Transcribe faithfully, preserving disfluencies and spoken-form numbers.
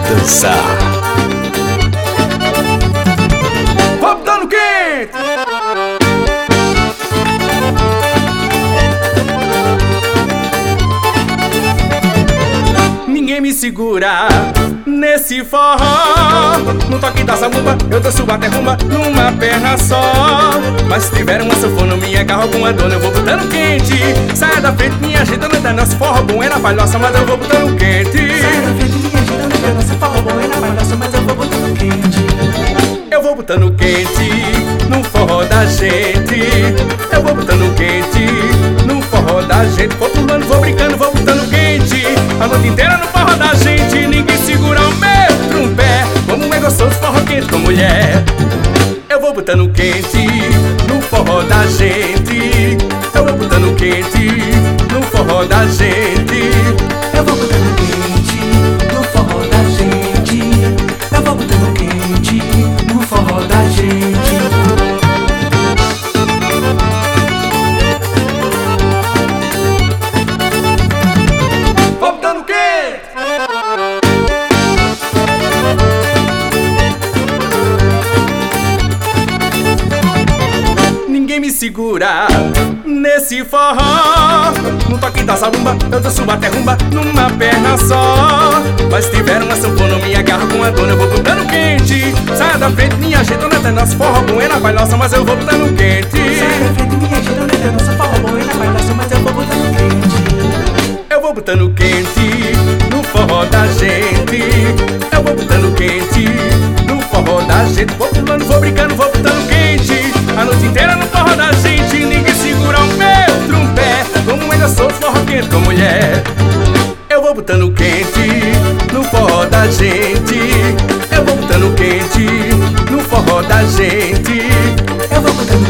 dançar. Vou botando quente. Ninguém me segura nesse forró. No toque da zabumba eu danço até rumba numa perna só. Mas se tiver uma sanfona, minha garra alguma dona, eu vou botando quente. Saia da frente, minha gente, não é nosso forró bom, é na palhoça, mas eu vou botando quente. Saia da frente, minha gente, não é nosso forró bom, é na palhoça, mas eu vou botando quente. Eu vou botando quente no forró da gente. Eu vou botando quente no forró da gente. Vou pulando, vou brincando, vou botando quente a noite inteira no forró da gente. Ninguém segura o meu trumpé, como é gostoso forró quente com mulher. Eu vou botando quente no forró da gente. Eu vou botando quente no forró da gente. Eu vou botando quente no forró da gente. Eu vou botando quente no forró da gente. Vou botando quente. Ninguém me segura nesse forró. No toque da zabumba eu danço até rumba numa perna só. Mas se tiver uma sanfona, minha garra com a dona, eu vou botando quente. Saia da frente, minha gente, não é nosso forró bom, é na palhoça, mas eu vou botando quente. Saia da frente, minha gente, não é nosso forró bom, é na palhoça, mas eu vou botando quente. Eu vou botando quente no forró da gente. Eu vou botando quente no forró da gente. Vou pulando, vou brincando, vou botando quente a noite inteira no forró da gente. Ninguém segura o meu trumpé, como ainda sou forró quente com mulher. Eu vou botando quente no forró da gente. Eu vou botando quente no forró da gente. Eu vou botando